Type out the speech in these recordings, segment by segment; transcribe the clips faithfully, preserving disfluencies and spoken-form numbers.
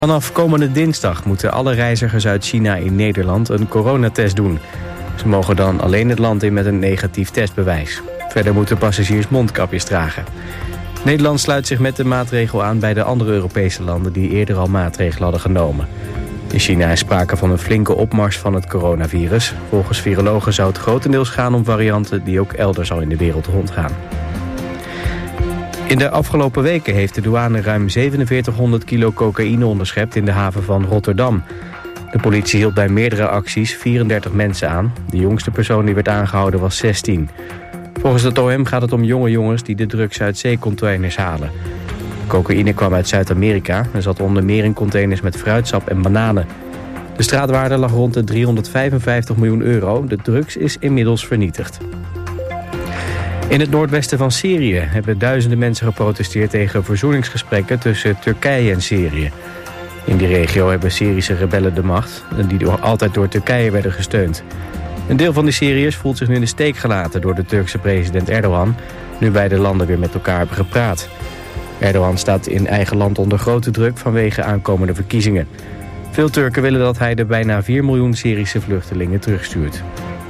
Vanaf komende dinsdag moeten alle reizigers uit China in Nederland een coronatest doen. Ze mogen dan alleen het land in met een negatief testbewijs. Verder moeten passagiers mondkapjes dragen. Nederland sluit zich met de maatregel aan bij de andere Europese landen die eerder al maatregelen hadden genomen. In China is sprake van een flinke opmars van het coronavirus. Volgens virologen zou het grotendeels gaan om varianten die ook elders al in de wereld rondgaan. In de afgelopen weken heeft de douane ruim zevenenveertighonderd kilo cocaïne onderschept in de haven van Rotterdam. De politie hield bij meerdere acties vierendertig mensen aan. De jongste persoon die werd aangehouden was zestien. Volgens het O M gaat het om jonge jongens die de drugs uit zeecontainers halen. De cocaïne kwam uit Zuid-Amerika en zat onder meer in containers met fruitsap en bananen. De straatwaarde lag rond de driehonderdvijfenvijftig miljoen euro. De drugs is inmiddels vernietigd. In het noordwesten van Syrië hebben duizenden mensen geprotesteerd tegen verzoeningsgesprekken tussen Turkije en Syrië. In die regio hebben Syrische rebellen de macht, die door, altijd door Turkije werden gesteund. Een deel van de Syriërs voelt zich nu in de steek gelaten door de Turkse president Erdogan, nu beide landen weer met elkaar hebben gepraat. Erdogan staat in eigen land onder grote druk vanwege aankomende verkiezingen. Veel Turken willen dat hij de bijna vier miljoen Syrische vluchtelingen terugstuurt.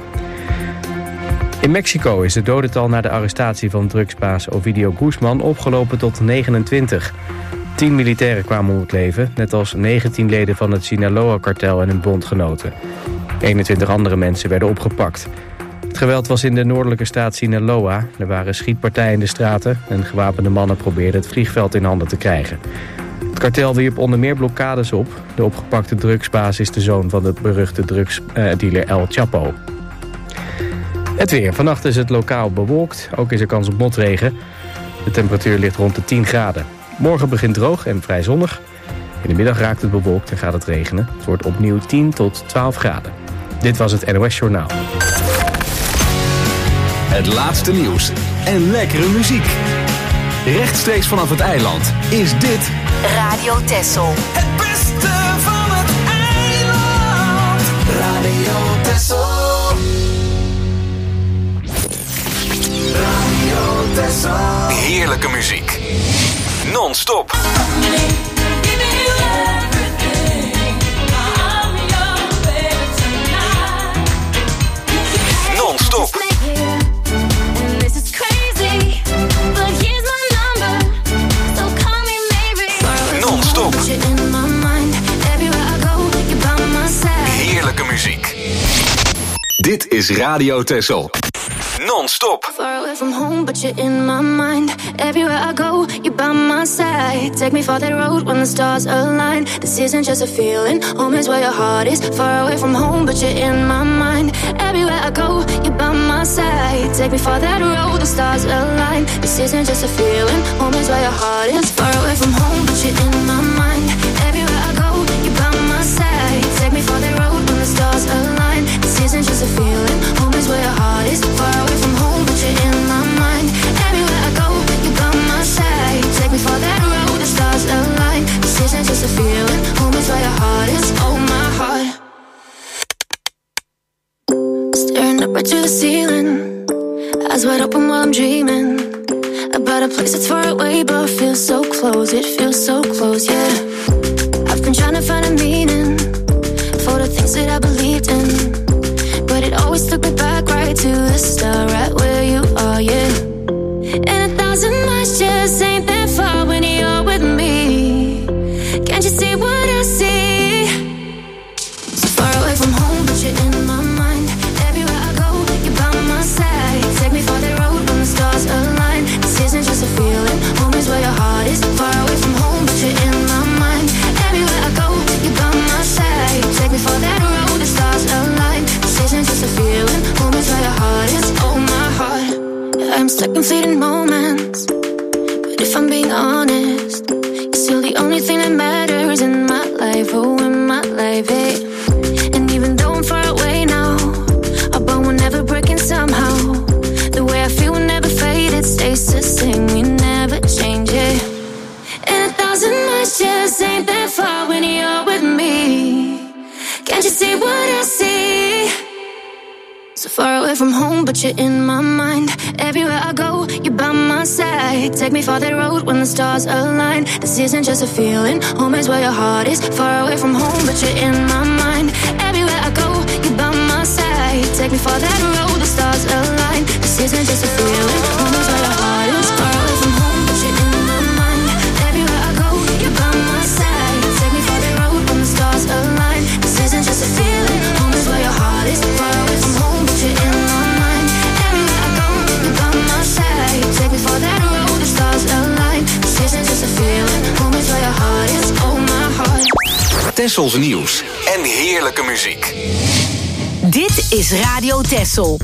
In Mexico is het dodental na de arrestatie van drugsbaas Ovidio Guzman opgelopen tot negenentwintig. Tien militairen kwamen om het leven, net als negentien leden van het Sinaloa-kartel en hun bondgenoten. eenentwintig andere mensen werden opgepakt. Het geweld was in de noordelijke staat Sinaloa. Er waren schietpartijen in de straten en gewapende mannen probeerden het vliegveld in handen te krijgen. Het kartel wierp onder meer blokkades op. De opgepakte drugsbaas is de zoon van de beruchte drugsdealer El Chapo. Het weer. Vannacht is het lokaal bewolkt. Ook is er kans op motregen. De temperatuur ligt rond de tien graden. Morgen begint droog en vrij zonnig. In de middag raakt het bewolkt en gaat het regenen. Het wordt opnieuw tien tot twaalf graden. Dit was het N O S Journaal. Het laatste nieuws en lekkere muziek. Rechtstreeks vanaf het eiland is dit Radio Texel. Het beste van het eiland. Radio Texel. Radio Texel. Heerlijke muziek. Non-stop. Non-stop. Non-stop. Heerlijke muziek. Dit is Radio Texel. Non-stop. Far away from home, but you're in my mind. Everywhere I go, you're by my side. Take me for that road when the stars align. This isn't just a feeling, home is where your heart is. Far away from home, but you're in my mind. Everywhere I go, you're by my side. Take me for that road, the stars align. This isn't just a feeling, home is where your heart is. Far away from home, but you're in my mind. Everywhere I go, you're by my side. Take me for that road when the stars align. This isn't just a feeling, home is where your heart is. Far away from home, but you're in my mind. Everywhere I go, you're by my side. Take me for that road, the stars align. This isn't just a feeling, home is where your heart is. Oh, my heart. Staring up right to the ceiling, eyes wide open while I'm dreaming about a place that's far away but feels so close. It feels so close, yeah. I've been trying to find a meaning for the things that I believed in, but it always took me back right to the start, right where you are, yeah. And a thousand miles just ain't that far when you're with me. Can't you see what I see? So far away from home, but you're in my mind. Everywhere I go, you're by my side. Take me for that road when the stars align. This isn't just a feeling, home is where your heart is. Far away from home, but you're in my mind. Everywhere I go, you're by my side. Take me for that road, the stars align. This isn't just a feeling, home is where your heart is. Oh, my heart. Yeah, I'm stuck in fleeting moments, but if I'm being honest, you're still the only thing that matters in my life. Oh, in my life, hey. And even though I'm far away now, our bond will never break in somehow. The way I feel will never fade, it stays the same, we never change it. And a thousand miles just ain't that far when you're with me. Can't you see what I see? So Far away from home, but you're in my mind. Everywhere I go, you're by my side. Take me for that road when the stars align. This isn't just a feeling, home is where your heart is. Far away from home, but you're in my mind. Everywhere I go, you're by my side. Take me for that road, the stars align. This isn't just a feeling, home is where your heart is. Far away from home, but you're in my mind. Everywhere I go, you're by my side. Take me for that road when the stars align. This isn't just a feeling, home is where your heart is. Far away from home, but you're in my mind. Everywhere I go, you're by my side. Take me for that road, the stars align. This isn't just a feeling, home is where your heart is. Oh my heart. Tessels nieuws en heerlijke muziek. Dit is Radio Tessel.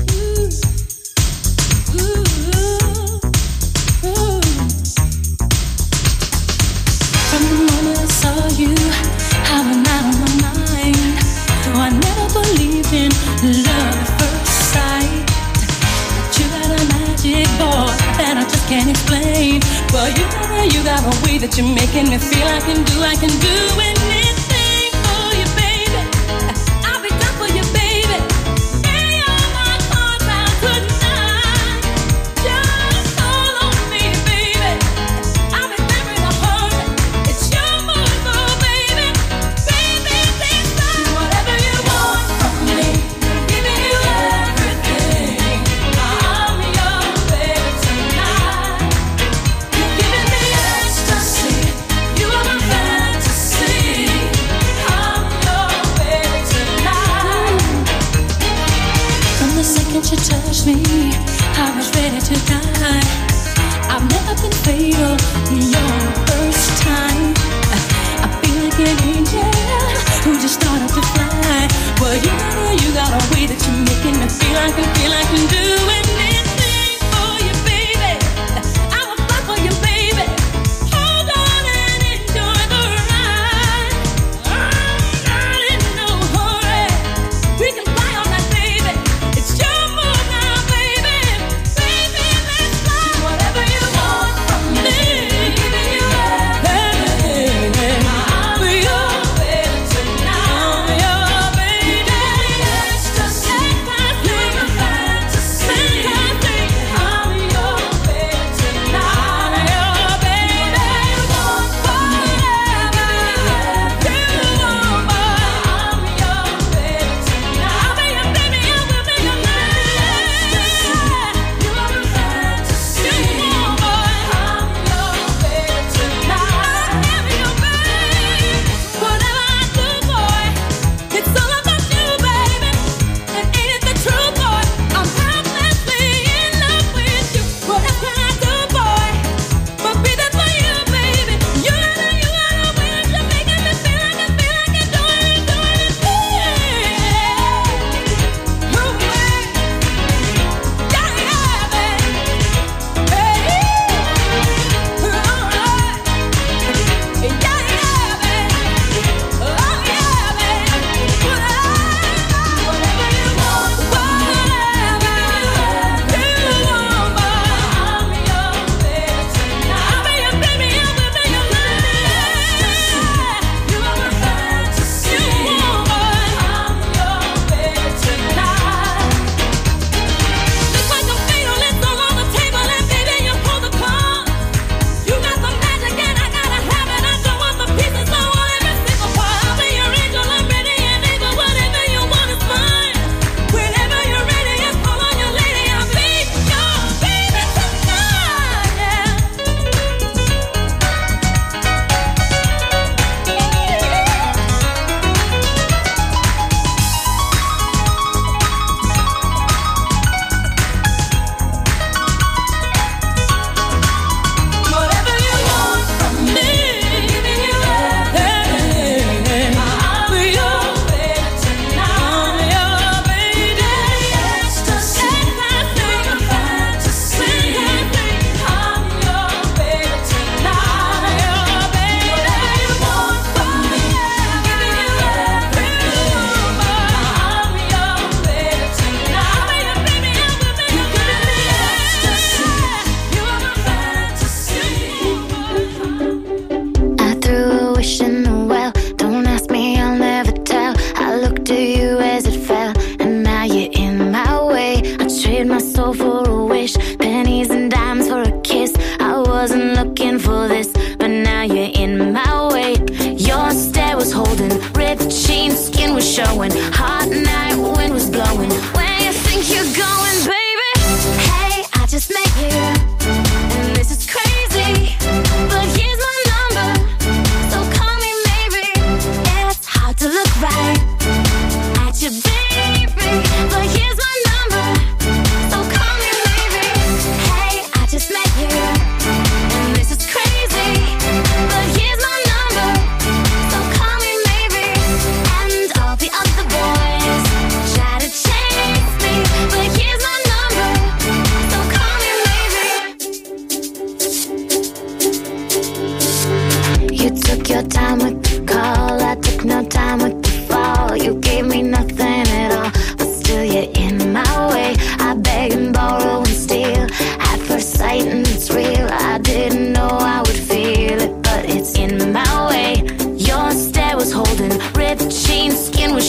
From the moment I saw you, I went out of my mind. No, I never believed in love at first sight. But you got a magic, boy, that I just can't explain. Well, you got a, you got a way that you're making me feel I can do, I can do anything for you, baby. I'll be down for you, baby. Any of my heart out tonight. Just call on me, baby. I'll be there in a hurry. It's your move, oh, baby. Baby, please do whatever you want from me. Giving you everything. I'm your baby tonight. You're giving me ecstasy. You are my fantasy. I'm your baby tonight. From the second you touched me, I was ready to die. I've never been fatal, you're the first time. I feel like an angel who just started to fly. Well, you got a, you got a way that you're making me feel I can feel I can do anything for you, baby. I will fight for you, baby. Hold on and enjoy the ride. I'm not in no hurry. We can fly all night, baby. It's your move now, baby. Baby, let's fly. Whatever you want from me. Giving you everything. I'm your baby tonight. I'm your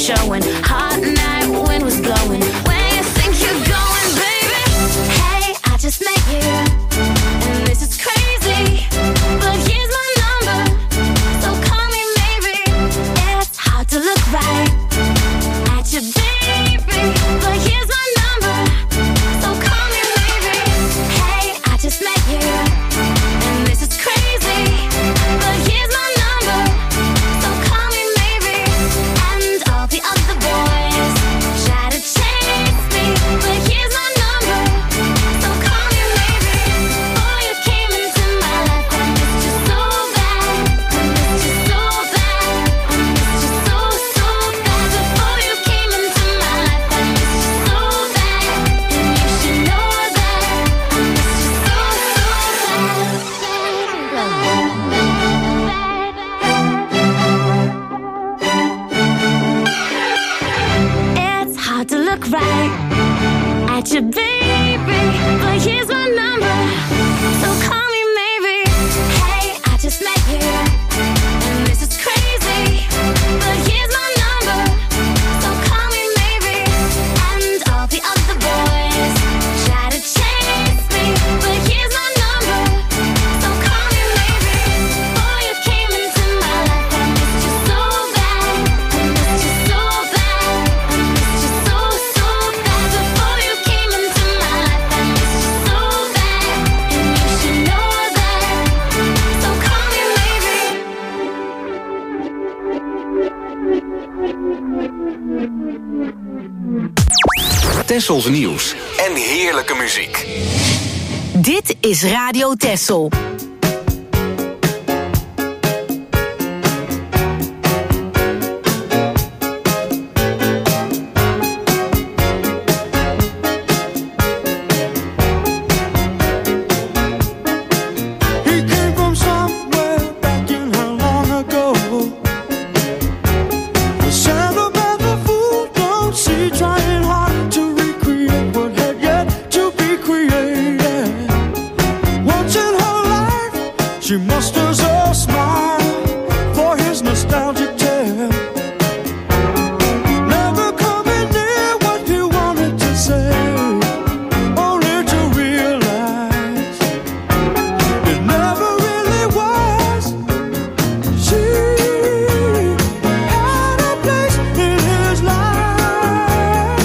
showing. Hot night, wind was blowing. Where you think you're going, baby? Hey, I just met you, and this is crazy, but here's my number, so call me maybe. It's hard to look right at you, baby, but here's my number, so call me maybe. Hey, I just met you, and this is crazy, but here's my number, so call me maybe. And all the other boys try to chase me, but here's my number, so call me maybe. Before you came into my life, I missed you so bad, I missed you so bad, I missed you so, so bad. Before you came into my life, I missed you so bad, and you should know that I missed you so, so bad. It's hard to look right at you, baby, but here's my number, so call me maybe. Hey, I just met you, and this is crazy, but here's my number, so call me maybe. And all the other boys try to chase me, but here's my number, so call me maybe. Before you came into my life, I missed you so bad, I missed you so bad, I missed you so, so bad. Before you came into my life, I missed you so bad, and you should know that, so call me maybe. Tessels nieuws en heerlijke muziek. Dit is Radio Tessel. He came from somewhere back in how long ago. The sound of the fool don't see, trying hard to recreate what had yet to be created. Once in her life, she musters a smile for his nostalgic tale. Never coming near what he wanted to say, only to realize it never really was. She had a place in his life.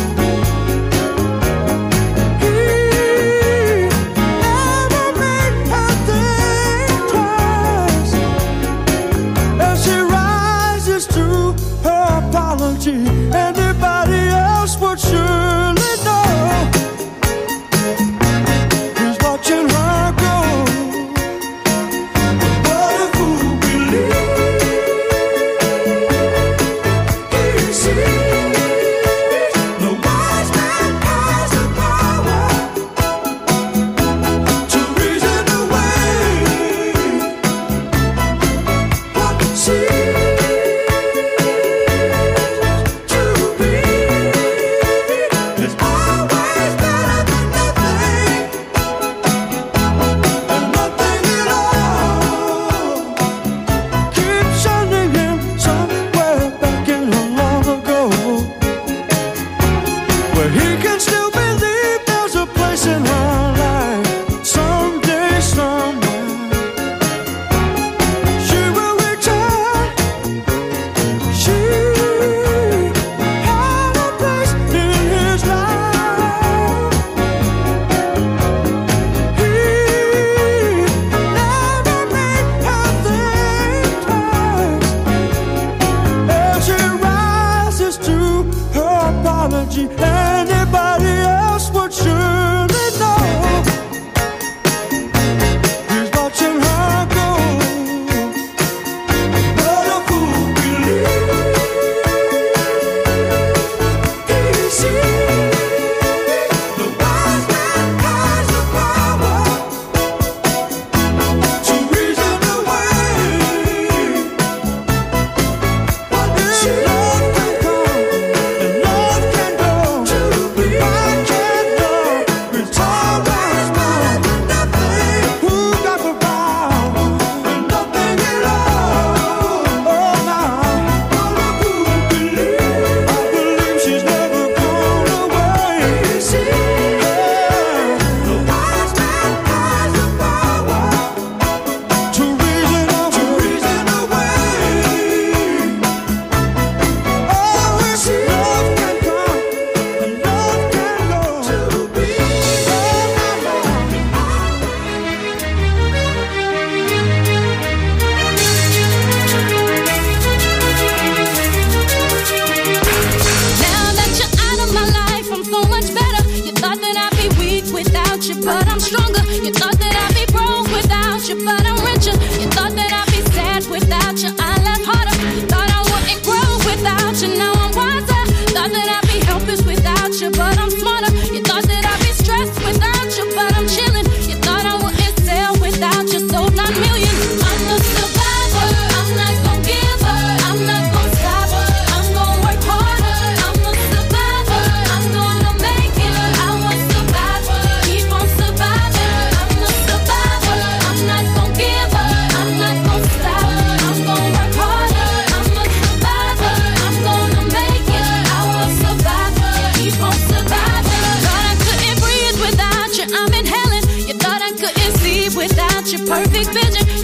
He never made her think twice. As she rises to her apology, anybody else would surely know. He's watching her go. What a fool believes he sees. The wise man has the power to reason away what seems to be. It's always better than nothing, and nothing at all. Keep sending him somewhere back in a long ago, where he can still believe there's a place in her life. Someday, somewhere, she will return. She had a place in his life. He never made her think twice. As she rises to her apology, anybody else would surely know. He's watching her go. What a fool believes he sees. The wise man has the power to reason away what is. Love can come and love can go.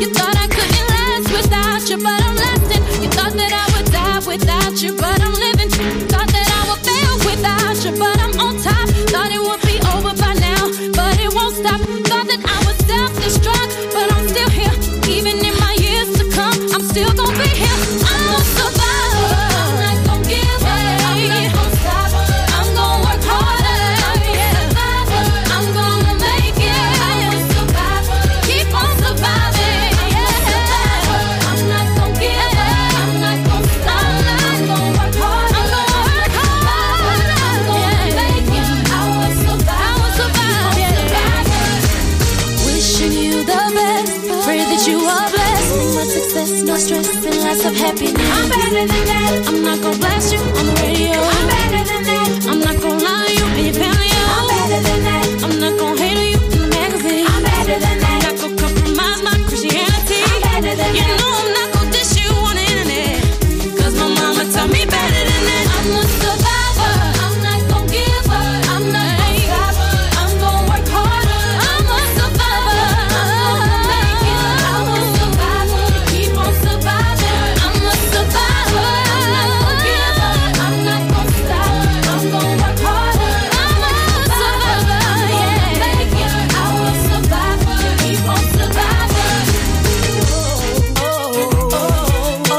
You thought I couldn't last without you, but I'm lasting. You thought that I would die without you, but I'm living. Thought that I would fail without you, but I'm on top. Thought it would be over by now, but it won't stop. Thought that I would self-destruct, but I'm still here. Even in my years to come, I'm still gonna be here. I'm a survivor. I'm not gonna give up. I'm not gonna stop. I'm gonna work harder. I'm a survivor. I'm gonna make it. I'm a survivor. Keep on surviving. I'm not gonna give up. I'm not gonna stop. I'm gonna work hard. I'm gonna work hard. I'm gonna make it. I will survive. I will survive. Wishing you the best. Pray that you are blessed. Much success, no stress, and lots of happiness. I'm better than that. I'm not gonna blast you on the radio. I'm better than that. I'm not gonna lie to you and your family. I'm better than that. I'm not gonna hate on you in the magazine. I'm better than that. I'm not gonna compromise my Christianity. I'm better than you that. You know I'm not gonna dish you on the internet. Cause my mama taught me better than that. I'm a survivor. I'm not gonna give up. I'm not gonna stop. I'm gonna work harder. I'm a survivor. I'm gonna make it. I'm a survivor. Keep on surviving. I'm a survivor. I'm not gonna give up. I'm not gonna stop. I'm gonna work harder. I'm a survivor. I'm gonna make it. I will survive. Keep on surviving. Oh, oh, oh,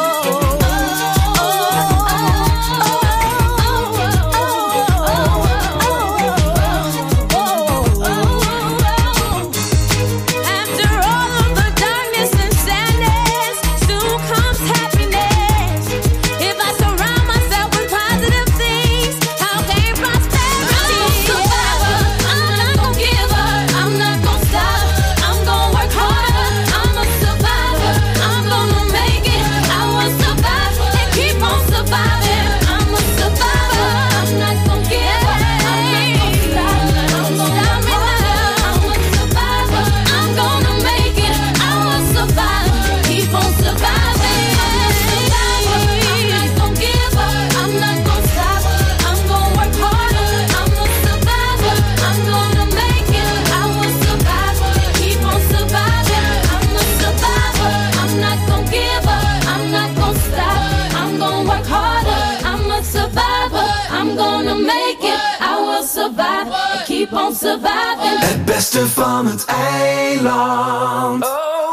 After all of the darkness and sadness, soon comes happiness. If I surround myself with positive things, I'll gain prosperity. I'm a survivor. I'm not gonna give up. I'm not gonna stop. I'm gonna work harder. I'm a survivor. I'm gonna make it. I will survive and keep on surviving. I'm a survivor. I'm not gonna give up. I'm not gonna stop. I'm gonna stop me now. I'm a survivor. I'm gonna make it. I will survive. Keep on surviving. I'm a survivor. I'm not gonna give up. I'm not gonna stop. I'm gonna work harder. I'm a survivor. I'm gonna make it. I will survive. Keep on surviving. I'm a survivor. I'm not gonna give up. I'm not gonna stop. I'm gonna work harder. I'm a survivor. I'm gonna make it. I will survive. Keep on surviving. Het beste van het eiland.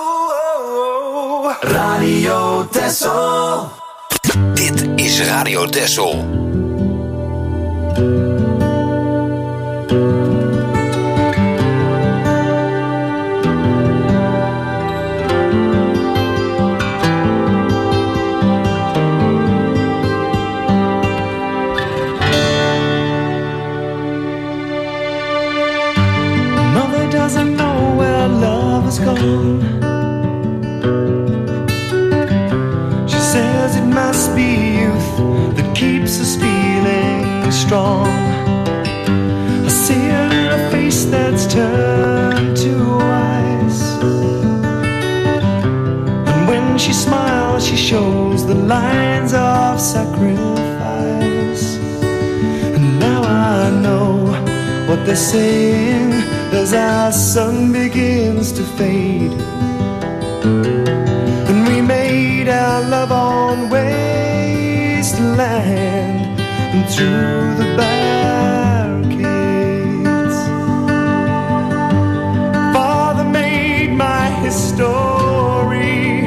Radio Texel. Dit is Radio Texel. Mother doesn't know where love has gone. She says it must be youth that keeps us feeling strong. I see it in a face that's turned to ice. And when she smiles, she shows the lines of sacrifice. And now I know what they're saying as our sun begins to fade. And we made our love on wasteland and through the barricades. Father made my history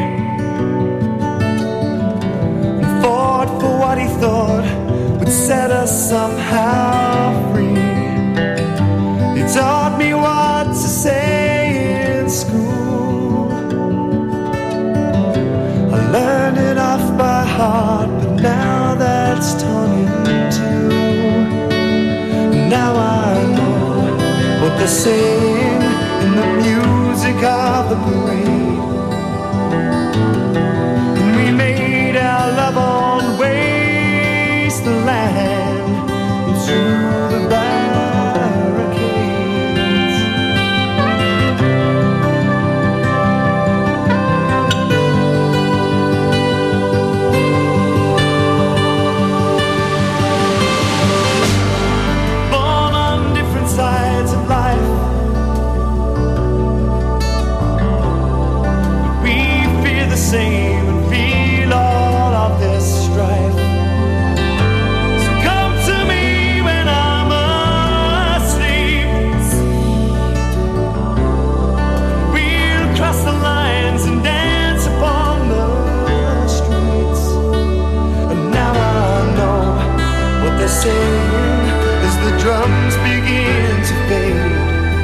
and fought for what he thought would set us somehow free. He taught me what to say in school. I learned it off by heart, but now that's torn in two. Now I know what they're saying in the music of the parade. And we made our love on wasteland and through the barricades. Born on different sides of life, saying as the drums begin to fade.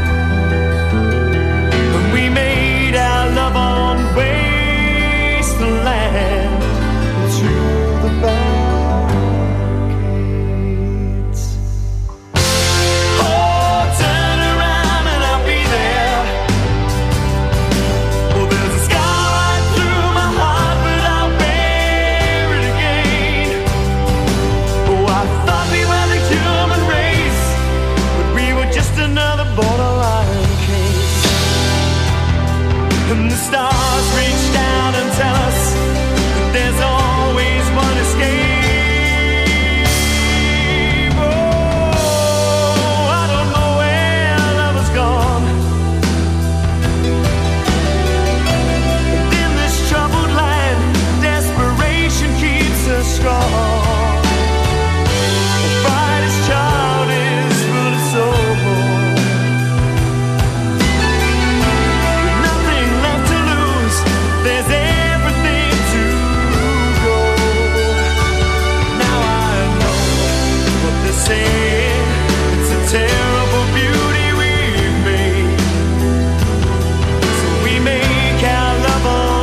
When we made our love on wasteland to the barricades. Oh, turn around and I'll be there. Well, there's a scar right through my heart, but I'll bear it again. Oh, I thought we were the human race, but we were just another borderline case. And the stars reach down and tell us that there's always one escape. Oh, I don't know where love has gone. And in this troubled land, desperation keeps us strong. The brightest child is full of soul. With nothing left to lose, there's everything to go. Now I know what they're saying. It's a terrible beauty we've made. So we make our love on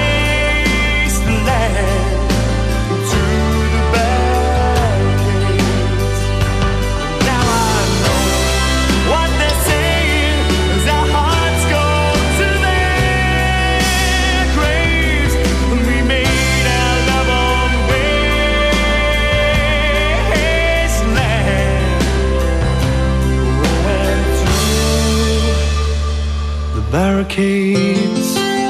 wasteland to the barricades. Now I know what they're saying as our hearts go to their graves. And we made our love on wasteland right to the barricades.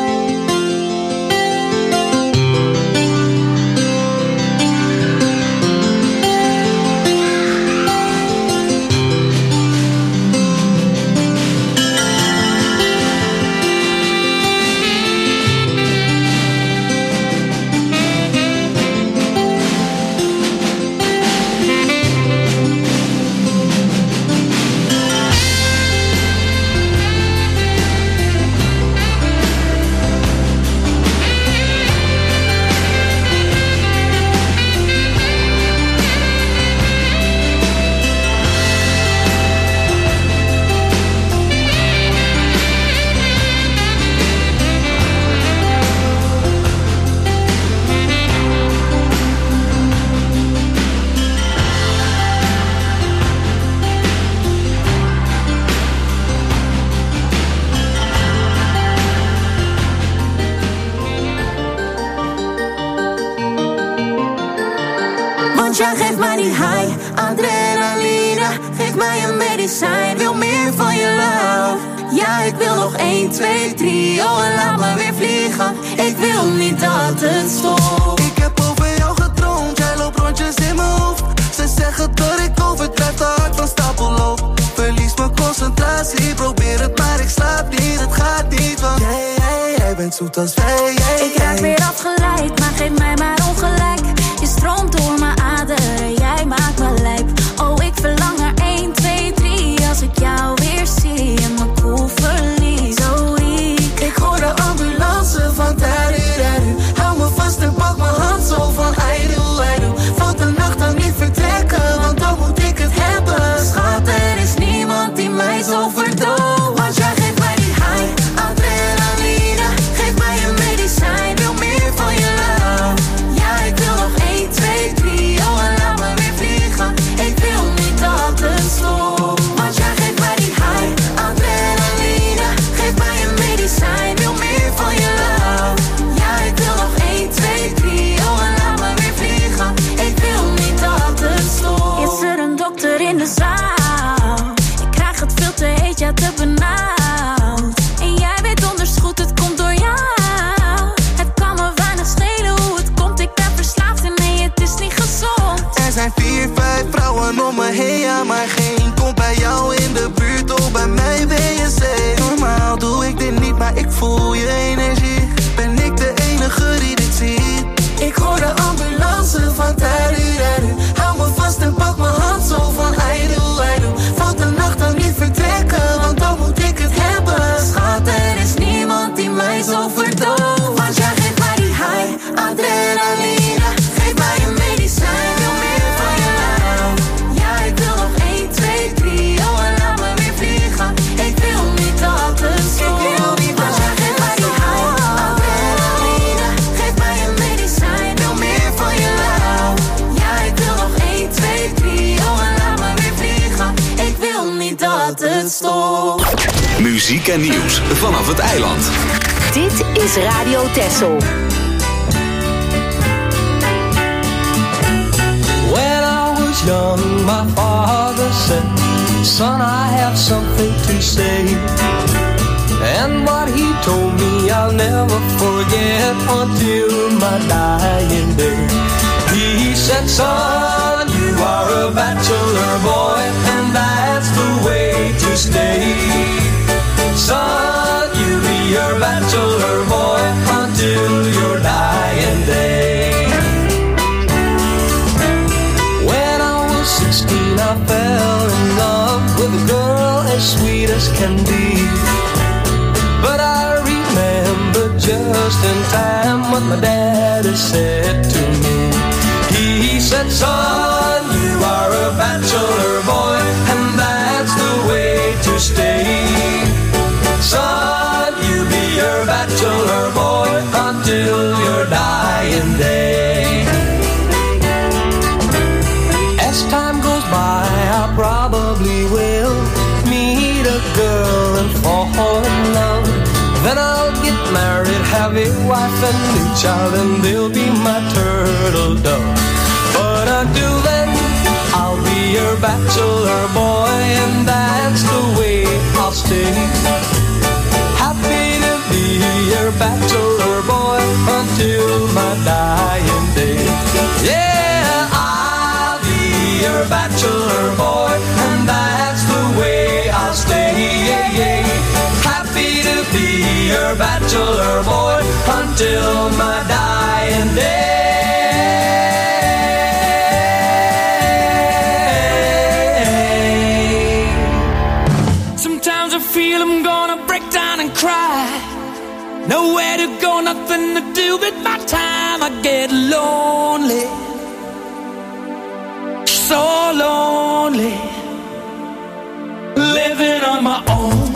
Want jij geeft mij die high, adrenaline. Geef mij een medicijn, wil meer van je love. Ja, ik wil nog één, twee, drie, oh en laat me weer vliegen. Ik wil niet dat het stopt. Ik heb over jou gedroomd, jij loopt rondjes in mijn hoofd. Ze zeggen dat ik overdrijf, te hard van stapel loop. Verlies mijn concentratie, probeer het maar ik slaap niet. Het gaat niet, want jij, jij, jij bent zoet als wij. Jij, Ik raak weer afgeleid, maar geef mij maar ongelijk. Je stroomt door mijn aderen, jij maakt me lijp. Oh, ik verlang naar één, twee, drie. Als ik jou weer zie en mijn koel verlies. Zo weak. Ik hoor de ambulance van tariru. Hou me vast en pak mijn hand zo van aidu, aidu. Valt de nacht dan niet vertrekken, want dan moet ik het hebben. Schat, er is niemand die mij zo verdooft. Want jij geeft mij die high, adrenaline. Geef mij een medicijn, wil meer van je love. Ja, ik wil nog één, twee, drie, oh en laat me weer vliegen. Ik wil niet dat het stopt. Want jij geeft mij die high, adrenaline. Geef mij een medicijn, wil meer van je love. Ja, ik wil nog één, twee, drie, oh en laat me weer vliegen. Ik wil niet dat het stopt. Is er een dokter in de zaal? Ik krijg het veel te heet, ja te benauwd. En jij weet donders goed, het komt door jou. Het kan me weinig schelen hoe het komt, ik ben verslaafd en nee, het is niet gezond. Er zijn vier, vijf vrouwen om me heen, ja maar geen komt bij jou in de buurt, oh bij mij ben je safe. Normaal doe ik dit niet, maar ik voel je energie. Ben ik de enige die dit ziet? Ik hoor de ambulance van tariru. Hou me vast en pak mijn hand zo van aidu, aidu. Valt de nacht dan niet vertrekken, want dan moet ik het hebben. Schat, er is niemand die mij zo verdooft. Want jij geeft mij die high, adrenaline. Geef mij een medicijn, wil meer van je love. muziek en nieuws vanaf het eiland. Dit is Radio Texel. When I was young, my father said, son, I have something to say. And what he told me I'll never forget until my dying day. He said, son, you are a bachelor boy, and that's the way to stay. Son, you be your bachelor boy until your dying day. When I was sixteen, I fell in love with a girl as sweet as can be. But I remember just in time what my daddy said to me. He said, son, you are a bachelor boy, and that's the way to stay. Son, you be your bachelor boy until your dying day. As time goes by, I probably will meet a girl and fall in love. Then I'll get married, have a wife and a child, and they'll be my turtle dove. But until then, I'll be your bachelor boy, and that's the way I'll stay. Happy to be your bachelor boy until my dying day. Yeah, I'll be your bachelor boy, and that's the way I'll stay. Yeah, yeah. Happy to be your bachelor boy until my dying day. Sometimes I feel I'm gonna break down and cry. Nowhere to go, nothing to do with my time. I get lonely, so lonely, living on my own.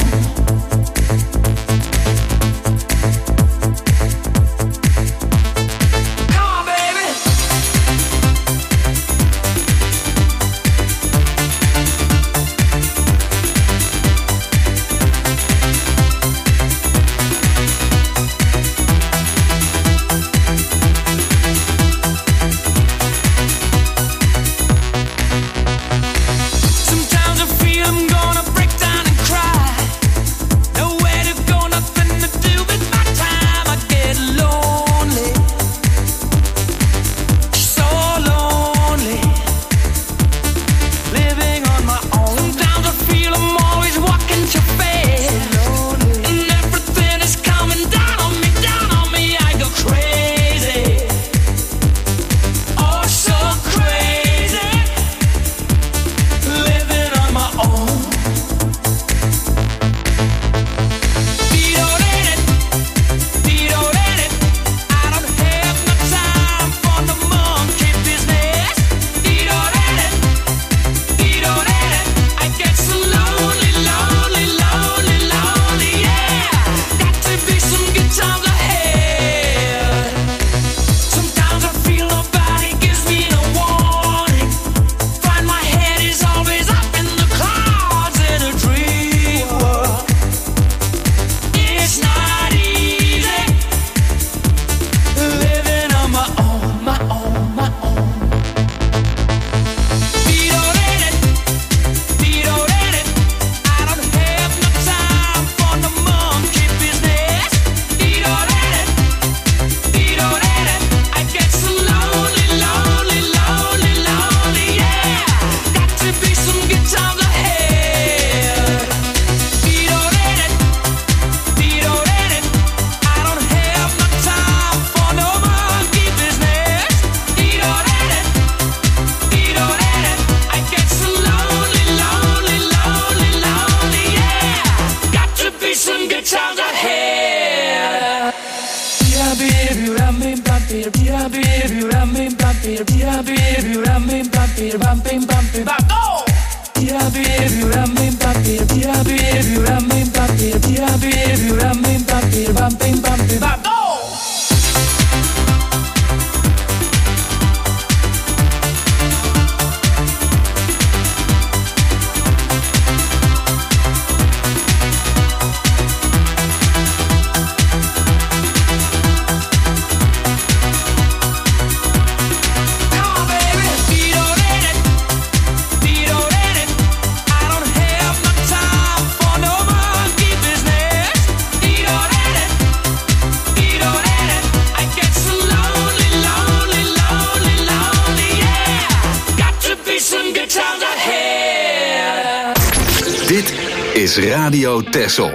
is Radio Texel.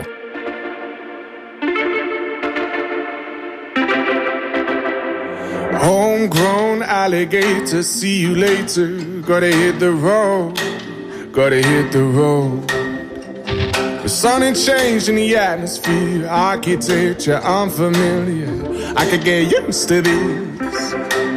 Homegrown alligator, see you later. Gotta hit the road, gotta hit the road. The sun ain't changed in the atmosphere, architecture unfamiliar. I could get used to this.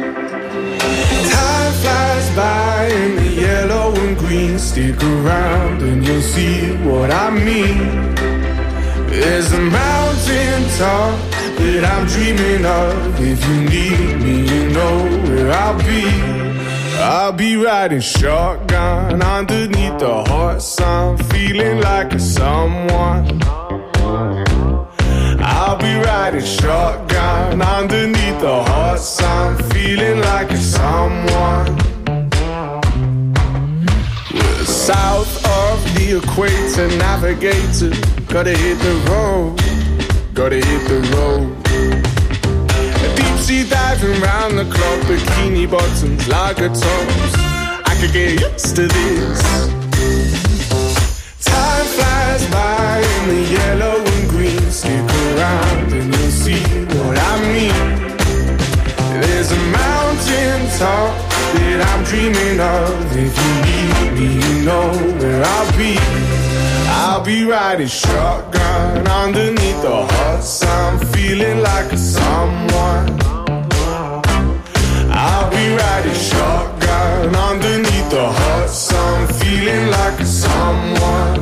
Time flies by in the yellow and green. Stick around and you'll see what I mean. There's a mountain top that I'm dreaming of. If you need me, you know where I'll be. I'll be riding shotgun underneath the hot sun, feeling like a someone. I'll be riding shotgun underneath the hot sun, feeling like a someone. We're south of the equator, navigator. Gotta hit the road, gotta hit the road. Deep sea diving round the clock, bikini bottoms, lager tops. I could get used to this. Time flies by in the yellow and green. Stick around and you'll see what I mean. There's a mountain top that I'm dreaming of. If you need me, you know where I'll be. I'll be riding shotgun underneath the hot sun, feeling like a someone. I'll be riding shotgun underneath the hot sun, feeling like a someone.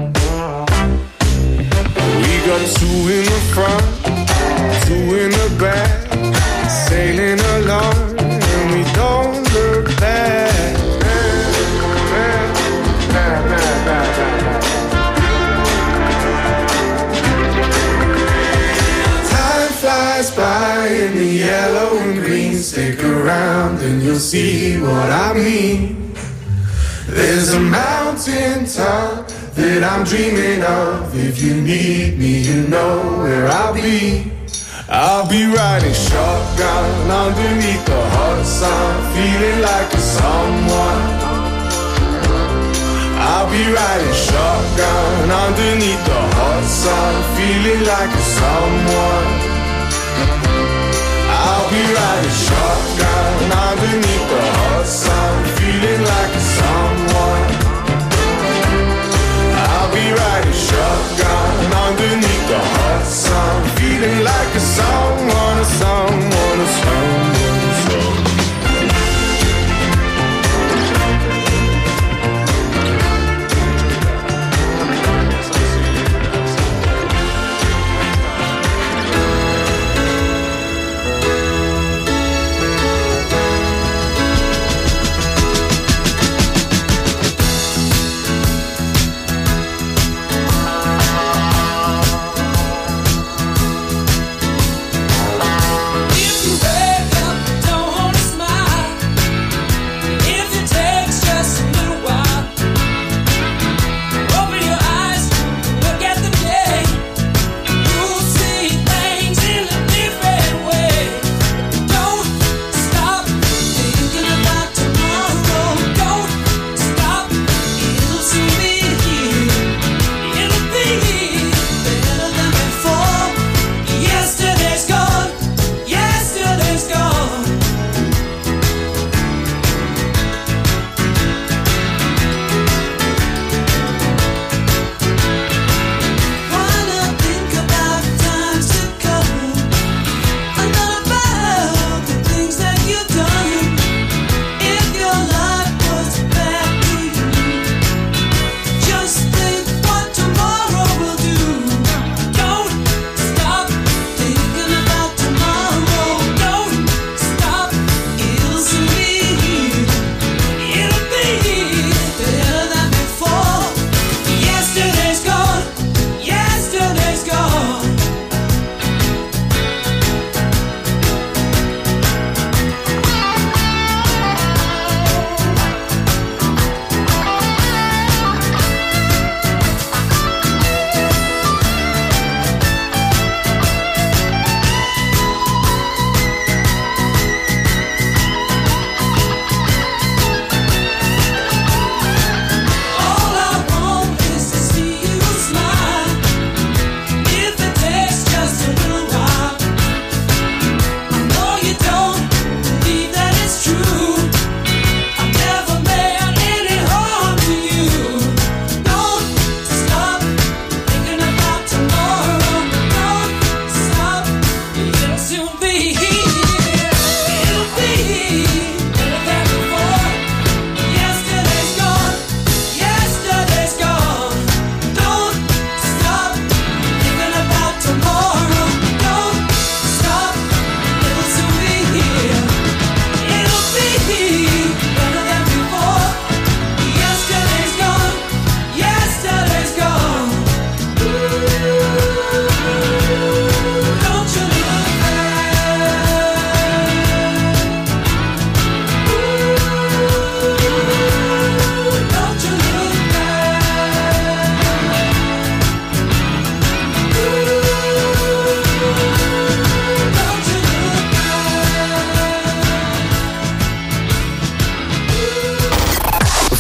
We got two in the front, two in the back, sailing along and we don't look back. Flies by in the yellow and green. Stick around and you'll see what I mean. There's a mountain top that I'm dreaming of. If you need me, you know where I'll be. I'll be riding shotgun underneath the hot sun, feeling like a someone. I'll be riding shotgun underneath the hot sun, feeling like a someone. I'll be riding shotgun underneath the hot sun, feeling like a someone. I'll be riding shotgun underneath the hot sun, feeling like a someone, a someone, a someone, a someone.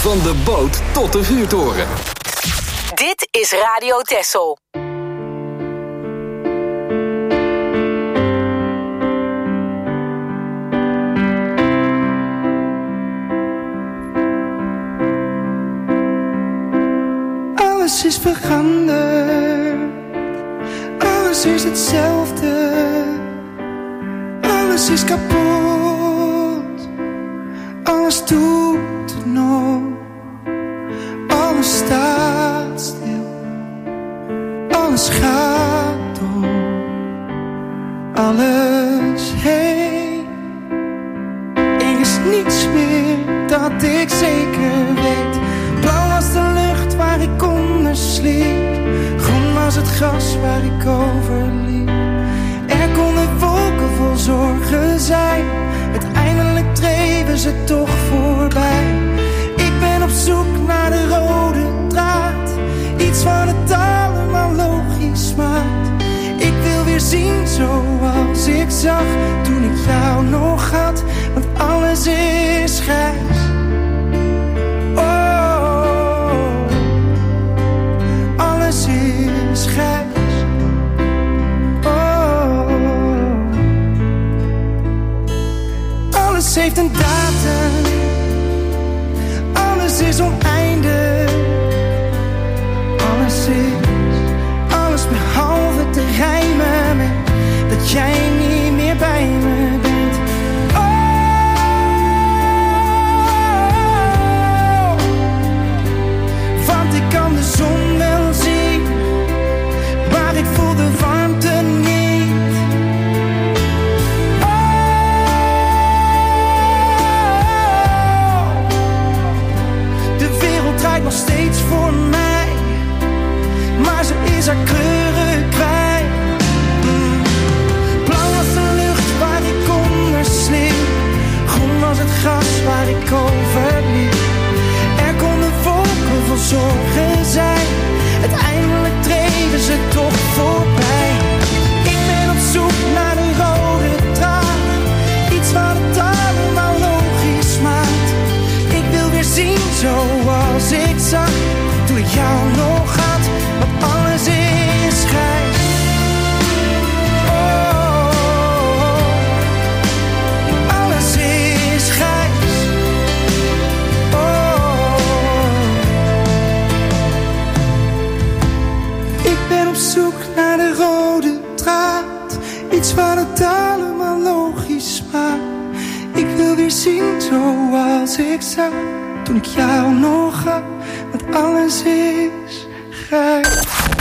Van de boot tot de vuurtoren. Dit is Radio Texel. Alles is veranderd, alles is hetzelfde, alles is kapot, alles doet nog, alles staat stil, alles gaat door, alles heen. Er is niets meer dat ik zeker weet. Blauw was de lucht waar ik onder sliep, groen was het gras waar ik over liep. Er konden wolken vol zorgen zijn, uiteindelijk dreven ze toch voorbij. Ik ben op zoek naar de rode draad, iets wat het allemaal logisch maakt. Ik wil weer zien zoals ik zag toen ik jou nog had, want alles is grijs. Is grijs. Oh. Alles heeft een datum, alles is oneindig, alles is, alles behalve te rijmen met dat jij niet meer bij me bent. Oh, want ik kan de zon wel zien, maar ik voel de warmte niet. Oh, de wereld draait nog steeds voor mij, maar ze is haar kleuren kwijt. Mm. Blauw was de lucht waar ik onder sliep, groen was het gras waar ik over liep. Er konden wolken vol zorgen zijn, uiteindelijk dreven ze toch voorbij. Ik ben op zoek naar de rode draad, iets wat het allemaal logisch maakt. Ik wil weer zien zoals ik zag toen ik jou nog had, want alles is grijs. Oh, alles is grijs. Oh, ik ben op zoek naar de rode draad, iets wat het allemaal logisch maakt. Ik wil weer zien zoals ik zag toen ik jou nog had, want alles is grijs.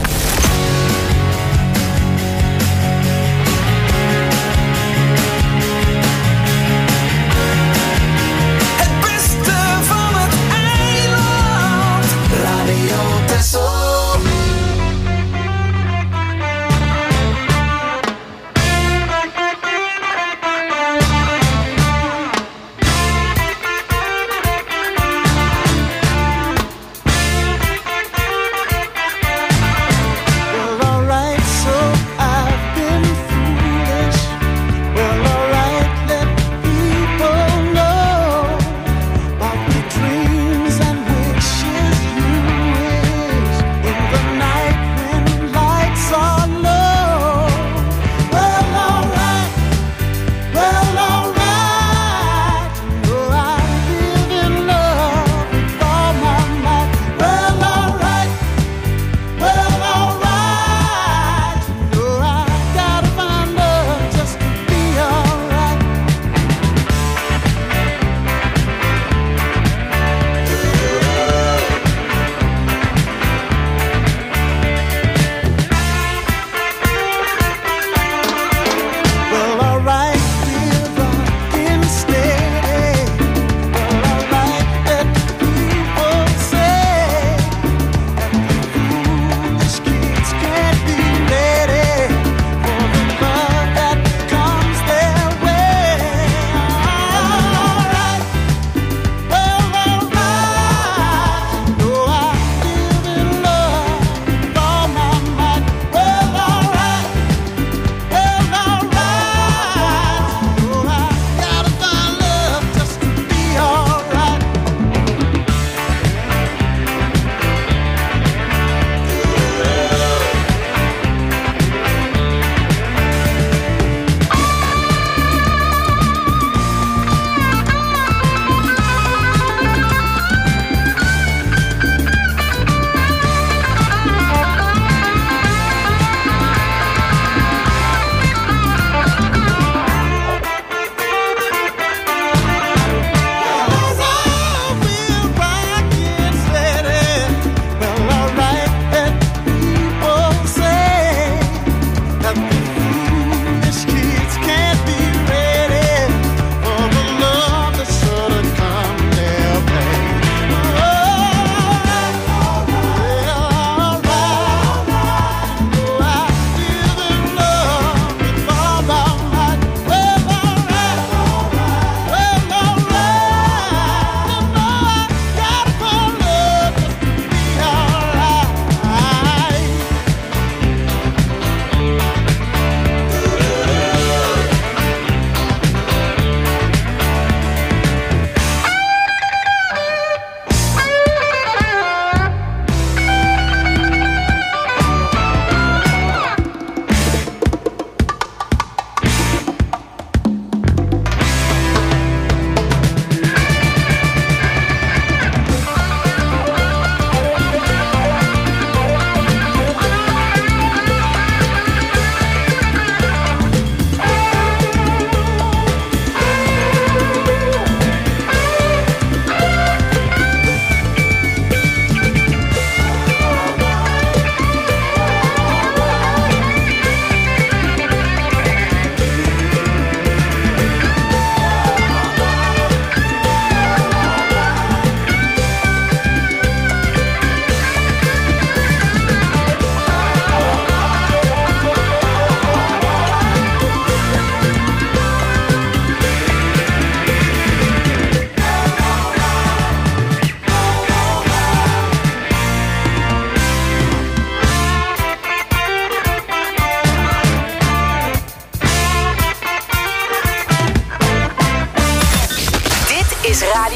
Het beste van het eiland, Radio Texel.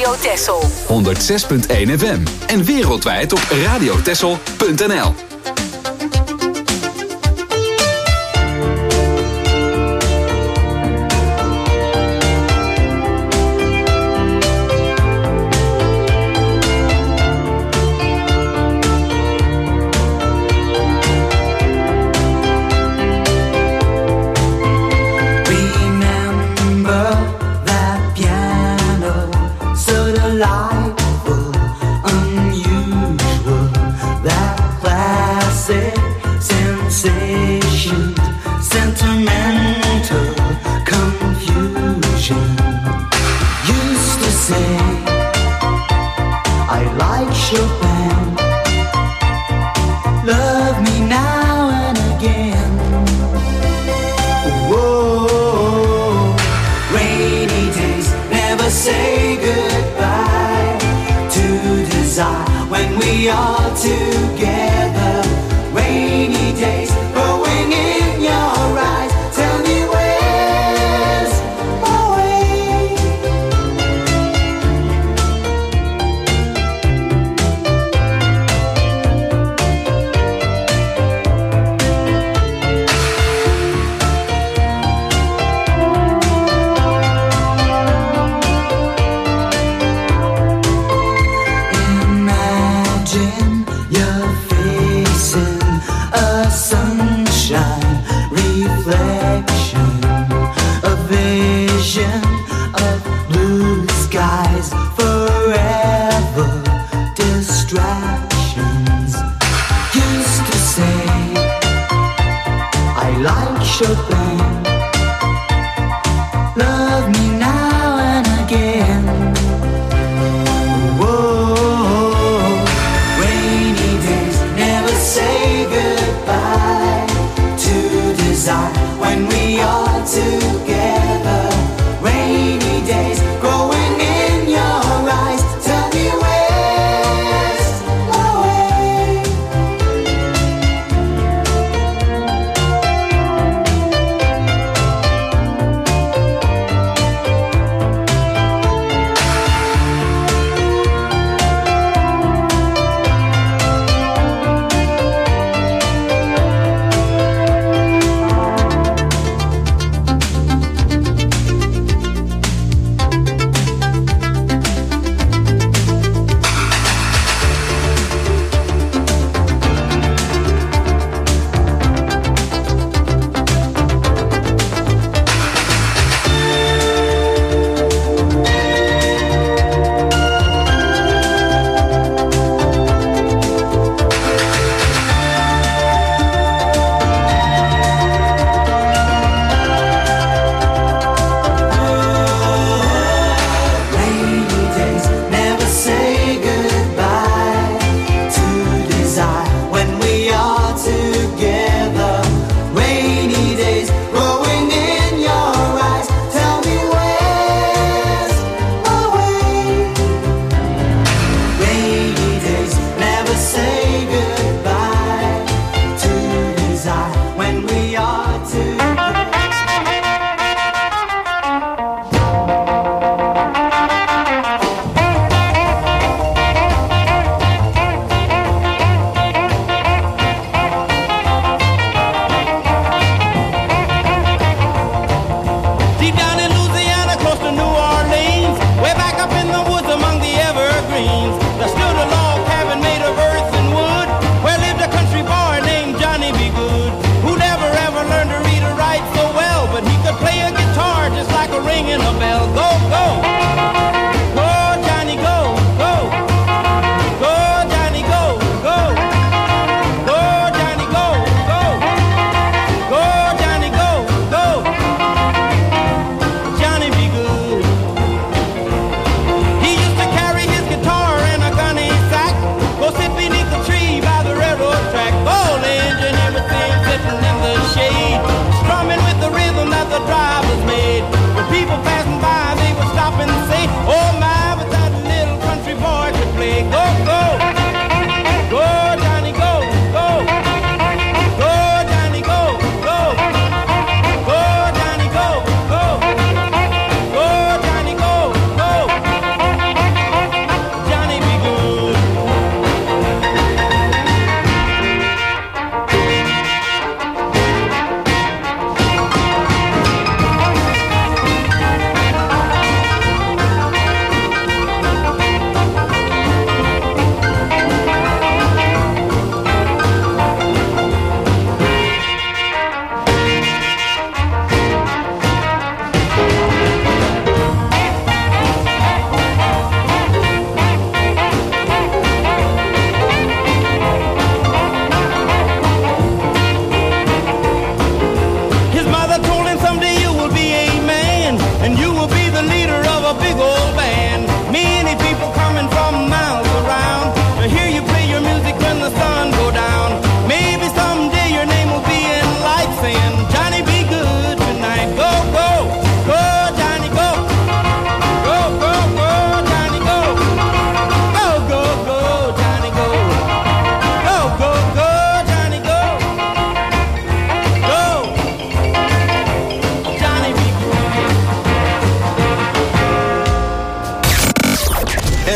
Radio Texel. honderd zes punt één F M. En wereldwijd op radiotexel punt n l.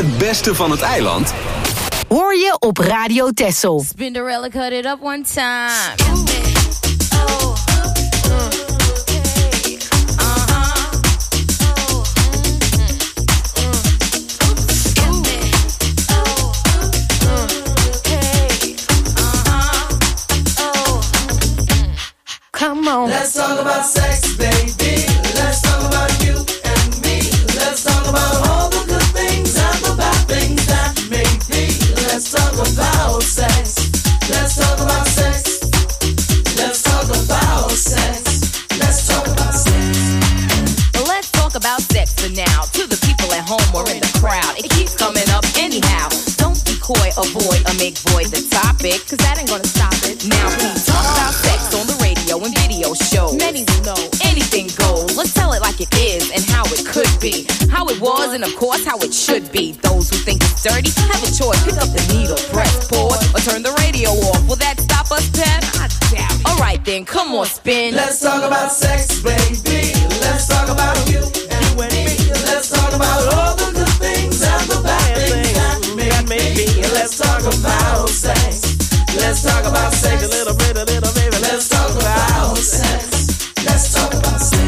Het beste van het eiland hoor je op Radio Texel. Spinderella cut it up one time. Come on. Let's talk about sex, baby. Let's talk about you and me. Let's talk about all the good things and the bad things that may be. Let's talk about sex. Let's talk about sex. Let's talk about sex. Let's talk about sex. Well, let's talk about sex for now. To the people at home or in the crowd, it keeps coming up anyhow. Don't be coy, avoid, or make void the topic, cause that ain't gonna stop it. Now please talk about sex on the radio and video shows. Many will know anything goes. Let's tell it like it is and how it could be, how it was and of course how it should be. Those who think it's dirty have a choice. Pick up the needle, press pause, or turn the radio off. Will that stop us, Pep? I doubt it. Alright then, come on, spin. Let's talk about sex, baby. Let's talk about you and me. Let's talk about all the good things and the bad things that may be. Let's talk about sex. Let's talk about sex. A little bit, a little baby. Let's talk about sex. Let's talk about sex.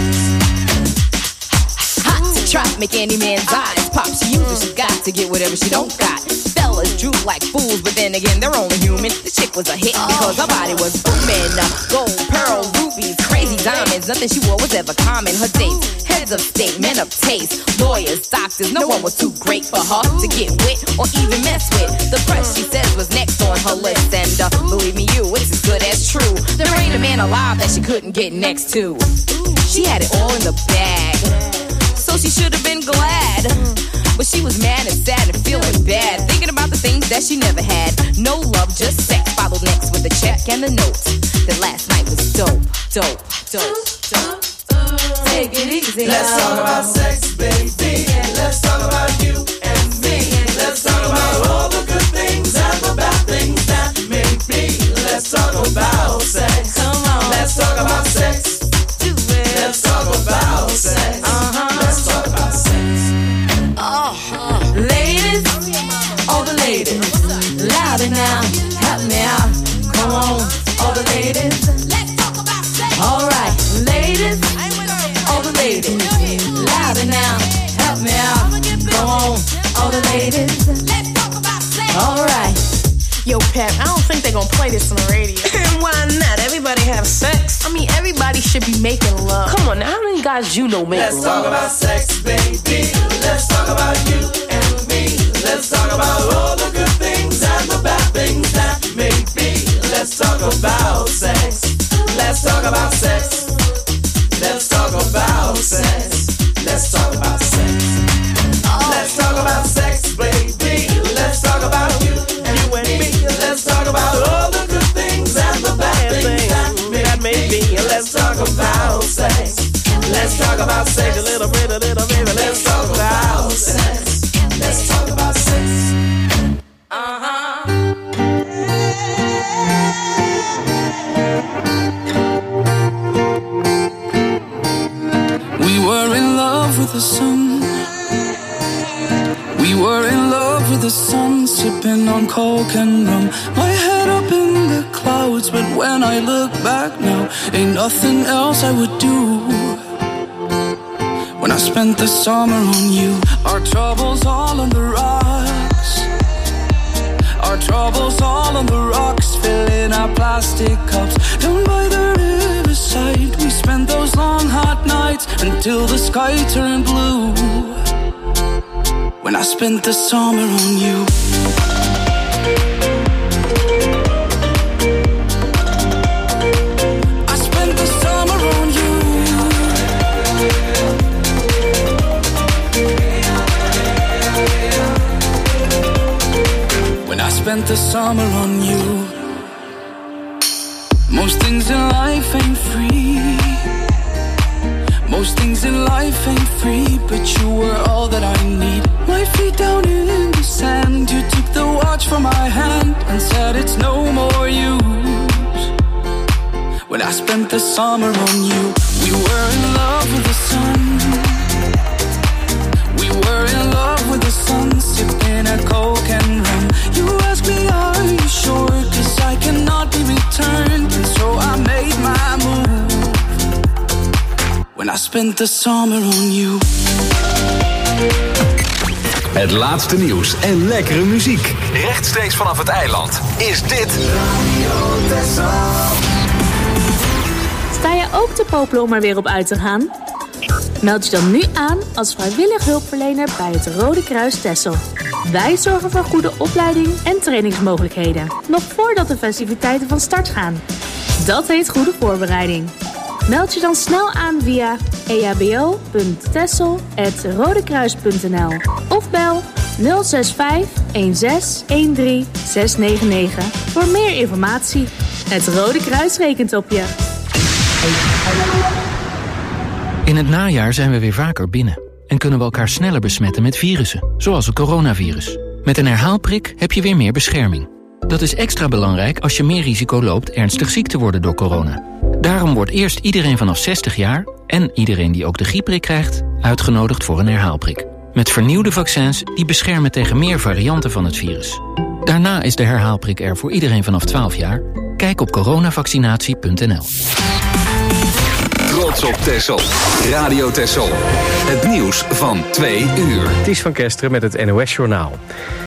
Hot to trap, make any man's eyes pop. She uses, she got to get whatever she don't got. Fellas droop like fools, but then again, they're only human. The chick was a hit because her body was booming. Gold, pearl, rubies, crazy diamonds. Nothing she wore was ever common. Her dates, heads of state, men of taste, lawyers, doctors. No one was too great for her to get with or even mess with. The press, she says, was next on her list. And uh, believe me, you, it's as good as true. There ain't a man alive that she couldn't get next to. She had it all in the bag, so she should have been glad. But she was mad and sad and feeling bad, thinking about the things that she never had. No love, just sex. Followed next with a check and a note that last night was dope, dope, dope, dope. Take it easy. Let's talk about sex, baby. Let's talk about you and me. Let's talk about all the good things and the bad things that may be. Let's talk about sex. Come on. Let's talk about sex. Do it. Let's talk about sex. Uh-huh. Let's talk about sex. Oh, ladies, all the ladies, louder now, help me out. Come on, all the ladies. Let's talk about sex. All right, ladies, all the ladies, louder now, help me out. Come on, all the ladies. Let's talk about sex. All right. Yo, Pep, I don't think they're gonna play this on the radio. Why not? Everybody have sex. I mean, everybody should be making love. Come on, now, how many guys you know make Let's love? Let's talk about sex, baby. Let's talk about you and me. Let's talk about all the good things and the bad things that may be. Let's talk about sex. Let's talk about sex. Let's talk about sex. Let's talk about sex. Let's talk about sex, baby. Let's talk about you and you and me. Let's talk about all the good things and the bad things that may be. Let's talk about sex. Let's talk about sex. A little bit, a little baby. Let's talk about sex. Let's talk about sex. Uh-huh. We were in love with the sun. We were in love with the sun, sipping on coke and rum. My head up in the clouds, but when I look back now, ain't nothing else I would do. When I spent the summer on you, our troubles all on the rocks. Our troubles all on the rocks, filling our plastic cups. Down by the riverside, we spent those long hot nights until the sky turned blue. When I spent the summer on you. I spent the summer on you. When I spent the summer on you. Most things in life ain't free. Most things in life ain't free, but you were all that I need. My feet down in the sand, you took the watch from my hand and said it's no more use. When I spent the summer on you, we were in love with the sun. We were in love with the sun, sipping that coke and rum. You ask me, are you sure? Cause I cannot be returned. And so I made my move when I spent the summer on you. Het laatste nieuws en lekkere muziek. Rechtstreeks vanaf het eiland is dit Radio Texel. Sta je ook te popelen om er weer op uit te gaan? Meld je dan nu aan als vrijwillig hulpverlener bij het Rode Kruis Texel. Wij zorgen voor goede opleiding en trainingsmogelijkheden, nog voordat de festiviteiten van start gaan. Dat heet goede voorbereiding. Meld je dan snel aan via e h b o punt texel apenstaartje rodekruis punt n l of bel nul zes vijf een zes een drie zes negen negen voor meer informatie. Het Rode Kruis rekent op je. In het najaar zijn we weer vaker binnen en kunnen we elkaar sneller besmetten met virussen, zoals het coronavirus. Met een herhaalprik heb je weer meer bescherming. Dat is extra belangrijk als je meer risico loopt ernstig ziek te worden door corona. Daarom wordt eerst iedereen vanaf zestig jaar en iedereen die ook de griepprik krijgt uitgenodigd voor een herhaalprik. Met vernieuwde vaccins die beschermen tegen meer varianten van het virus. Daarna is de herhaalprik er voor iedereen vanaf twaalf jaar. Kijk op coronavaccinatie punt n l. Trots op Texel. Radio Texel. Het nieuws van twee uur. Ties van Kesteren met het N O S Journaal.